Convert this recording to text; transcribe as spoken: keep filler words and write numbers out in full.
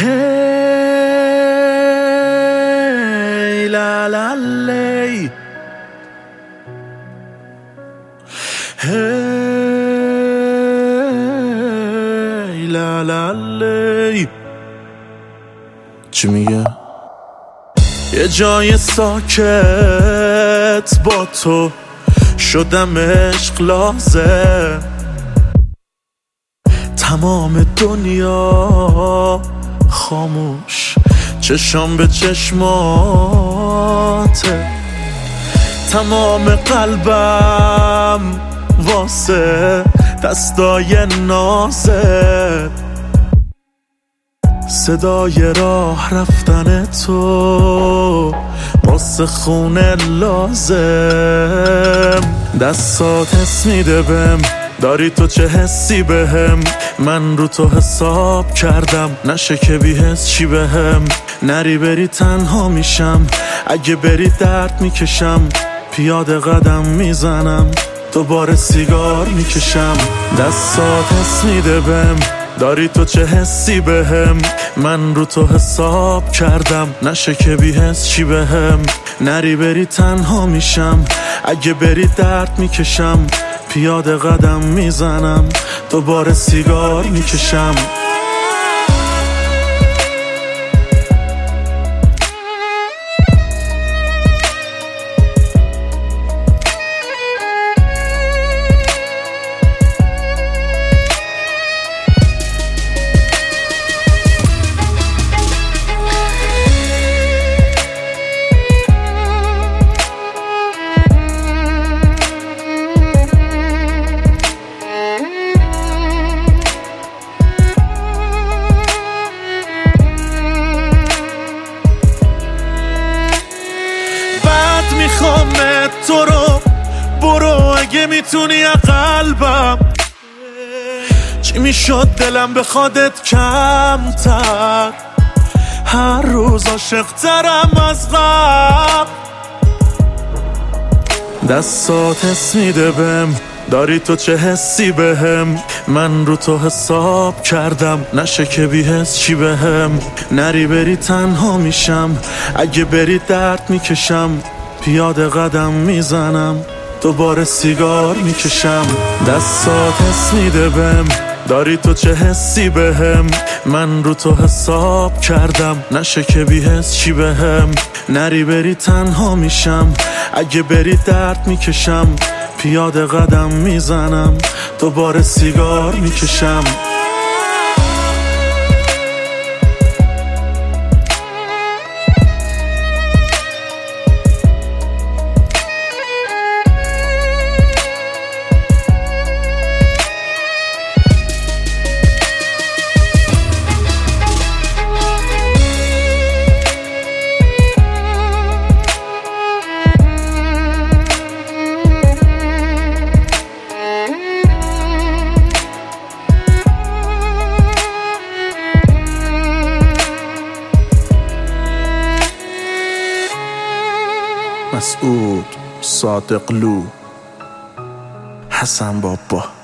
هی لا لا لی هی لا لا لی. چی میگه؟ یه جای ساکت با تو شدم عشق لازم، تمام دنیا خاموش، چشام به چشماته، تمام قلبم واسه دستای نازت، صدای راه رفتن تو واسه خونه لازم. دستات حس میده بهم، داری تو چه حسی بهم، من رو تو حساب کردم، نشه که بی حس چی بهم. نری بری تنها میشم، اگه بری درد میکشم، پیاده قدم میزنم، دوباره سیگار میکشم. دستات حس میده بهم، داری تو چه حسی بهم، من رو تو حساب کردم، نشه که بی حس چی بهم. نری بری تنها میشم، اگه بری درد میکشم، پیاده قدم میزنم، دوباره سیگار میکشم. میخوامت تو رو، برو اگه میتونی قلبم. چی میشد دلم بخوادت کمتر، هر روز عاشق ترم از قبل. دستات حس میده بهم، داری تو چه حسی بهم، من رو تو حساب کردم، نشه که بی حس چی بهم. نری بری تنها میشم، اگه بری درد میکشم، پیاده قدم میزنم، دوباره سیگار میکشم. دستات حس میده بهم، داری تو چه حسی بهم، من رو تو حساب کردم، نشه که بی حس چی بهم. نری بری تنها میشم، اگه بری درد میکشم، پیاده قدم میزنم، دوباره سیگار میکشم. مسعود صادقلو، حسن بابا.